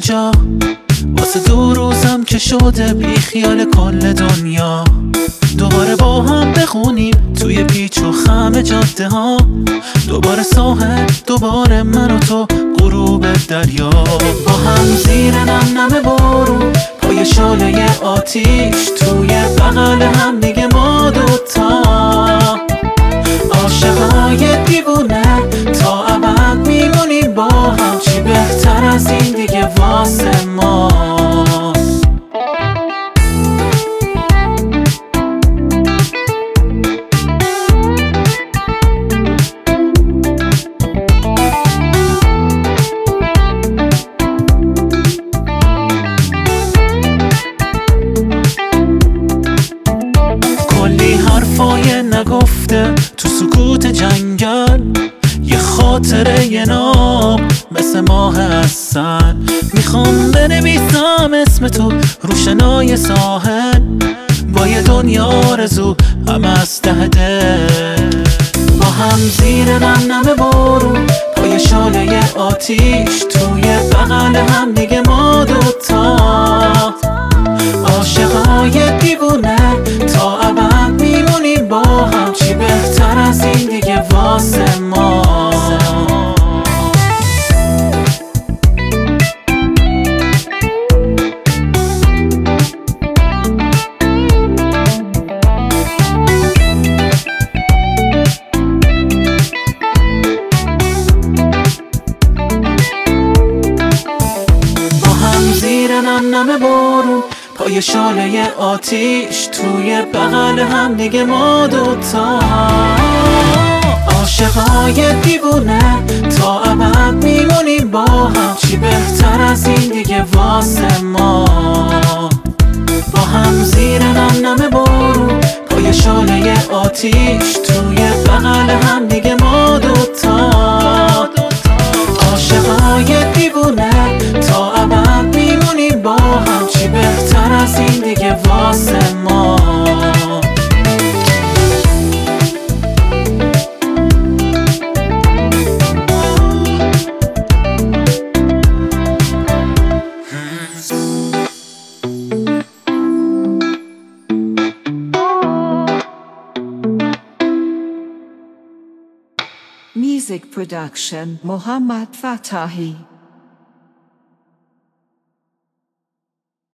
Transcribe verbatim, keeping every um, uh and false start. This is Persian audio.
جا، واسه دو روزم که شده بی خیال کل دنیا. دوباره با هم بخونیم توی پیچ و خم جاده ها، دوباره ساحل، دوباره من و تو، غروب دریا. با هم زیر نم نم بارون، پای شعله آتیش، توی بغل هم دیگه ما دوتا. عاشقای دیوونه تا ابد میمونیم با هم، چی بهتر از این دیگه واسه ما. کلی حرفای نگفته تو سکوت جنگل، یه خاطره یه نام مثل ماه اصل. میخوام بنویسم اسم تو رو شنای ساحل، با یه دنیا آرزو هم از ته دل. با هم زیر نم نم بارون، پای شعله آتیش، توی بغل هم دیگه ما دوتا. عاشقای دیوونه تا ابد میمونیم با هم، چی بهتر از این دیگه واسه ما. با هم زیر نم نم بارون، پای شعله آتیش، توی بغل هم دیگه ما دوتا. عاشقای دیوونه تا ابد میمونیم با هم، چی بهتر از این دیگه واسه ما. با هم زیر نم نم بارون، پای شعله آتیش، توی بغل هم دیگه ما دوتا. عاشقای دیوونه تا ابد میمونیم با هم، چی بهتر از این دیگه واسه ما. Music production Muhammad Fatahi.